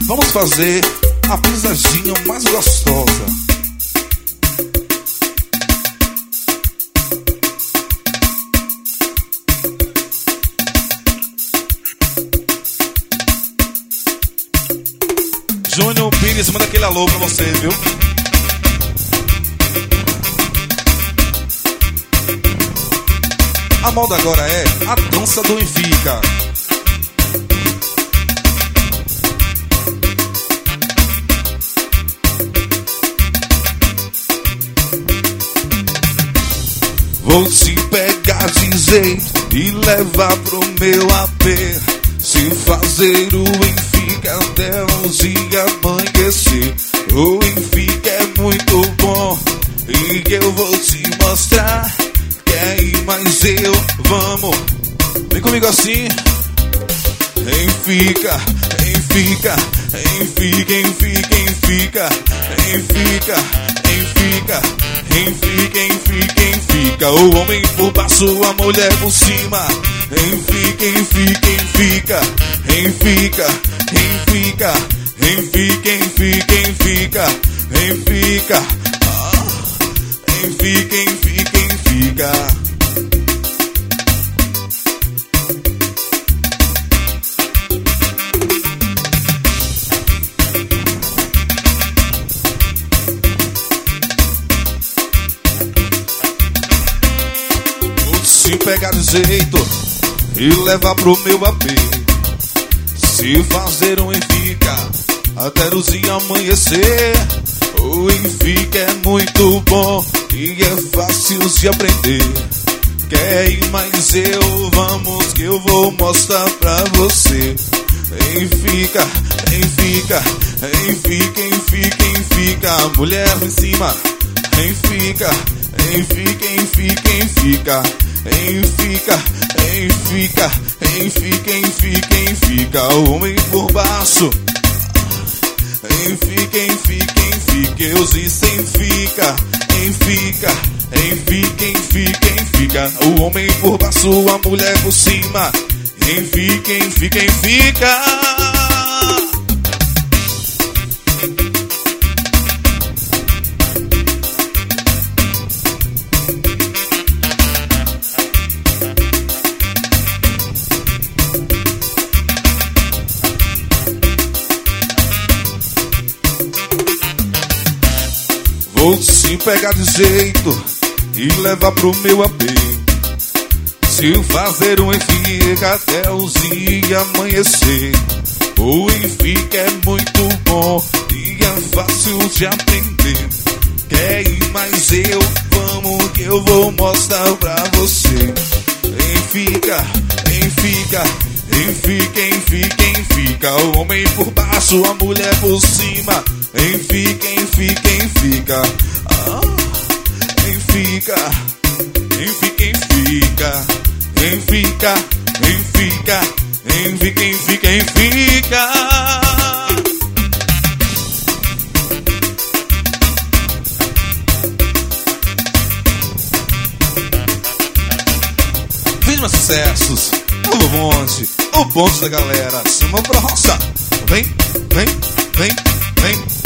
Vamos fazer a pisadinha mais gostosa. Júnior Pires, manda aquele alô pra você, viu? A moda agora é a dança do Enfica. Vou se pegar de jeito e levar pro meu AP. Se fazer o Enfica até o dia amanhecer. O Enfica é muito bom e eu vou te mostrar. Quer ir mais eu? Vamos. Vem comigo assim. Enfica, Enfica, Enfica, Enfica, Enfica, Enfica, Enfica, Enfica, Enfica, Enfica. O homem por baixo, a mulher por cima. Enfica, Enfica, Enfica, Enfica, Enfica, Enfica, Enfica, Enfica, Enfica, Enfica, Enfica, Enfica. Se pegar de jeito e levar pro meu AP. Se fazer um Enfica até o dia amanhecer. O Enfica é muito bom e é fácil de aprender. Quer ir mais eu? Vamos que eu vou mostrar pra você. Enfica, Enfica, Enfica, Enfica, Enfica. Mulher em cima. Enfica, Enfica, Enfica, Enfica. Enfica, Enfica, Enfica, Enfica, Enfica. O homem por baixo. Enfica, Enfica, Enfica. Eu disse Enfica, Enfica, Enfica, Enfica, Enfica. O homem por baixo, a mulher por cima. Enfica, Enfica, Enfica. Vou se pegar de jeito e levar pro meu AP. Se fazer um Enfica até o dia amanhecer. O Enfica é muito bom e é fácil de aprender. Quer ir mais eu? Vamos que eu vou mostrar pra você. Enfica, Enfica, Enfica, Enfica, Enfica. O homem por baixo, a mulher por cima. Enfica, Enfica, Enfica. Enfica, Enfica, Enfica. Enfica, Enfica, Enfica, Enfica, Enfica. Fiz mais sucessos. Novo Monte, o ponto da galera. Suma pra roça. Vem, vem, vem, vem.